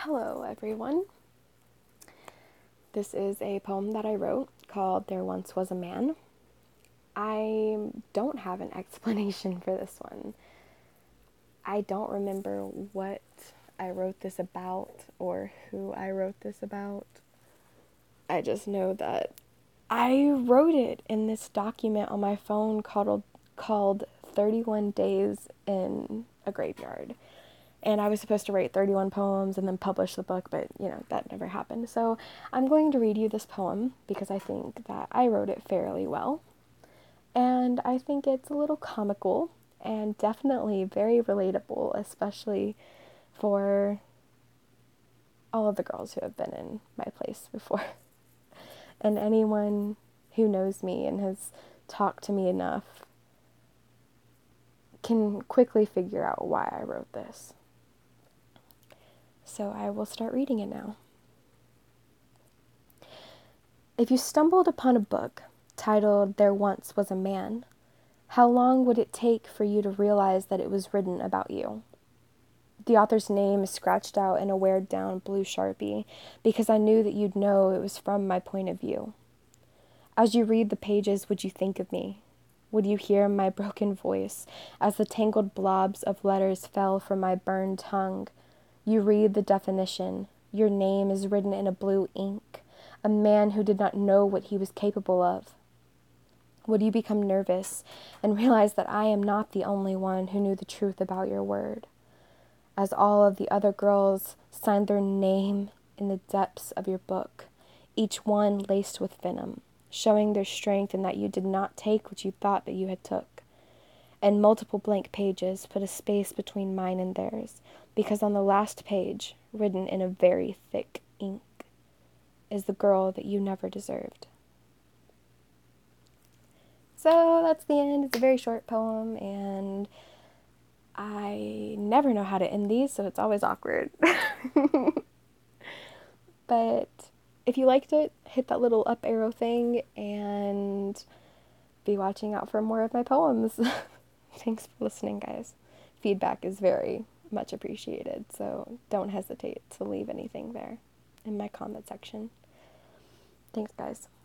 Hello, everyone. This is a poem that I wrote called There Once Was a Man. I don't have an explanation for this one. I don't remember what I wrote this about or who I wrote this about. I just know that I wrote it in this document on my phone called 31 Days in a Graveyard. And I was supposed to write 31 poems and then publish the book, but, that never happened. So I'm going to read you this poem because I think that I wrote it fairly well. And I think it's a little comical and definitely very relatable, especially for all of the girls who have been in my place before. And anyone who knows me and has talked to me enough can quickly figure out why I wrote this. So I will start reading it now. If you stumbled upon a book titled There Once Was a Man, how long would it take for you to realize that it was written about you? The author's name is scratched out in a weared down blue Sharpie because I knew that you'd know it was from my point of view. As you read the pages, would you think of me? Would you hear my broken voice as the tangled blobs of letters fell from my burned tongue? You read the definition. Your name is written in a blue ink. A man who did not know what he was capable of. Would you become nervous and realize that I am not the only one who knew the truth about your word? As all of the other girls signed their name in the depths of your book, each one laced with venom, showing their strength in that you did not take what you thought that you had took. And multiple blank pages put a space between mine and theirs, because on the last page, written in a very thick ink, is the girl that you never deserved. So that's the end. It's a very short poem, and I never know how to end these, so it's always awkward. But if you liked it, hit that little up arrow thing and be watching out for more of my poems. Thanks for listening, guys. Feedback is very much appreciated, so don't hesitate to leave anything there in my comment section. Thanks, guys.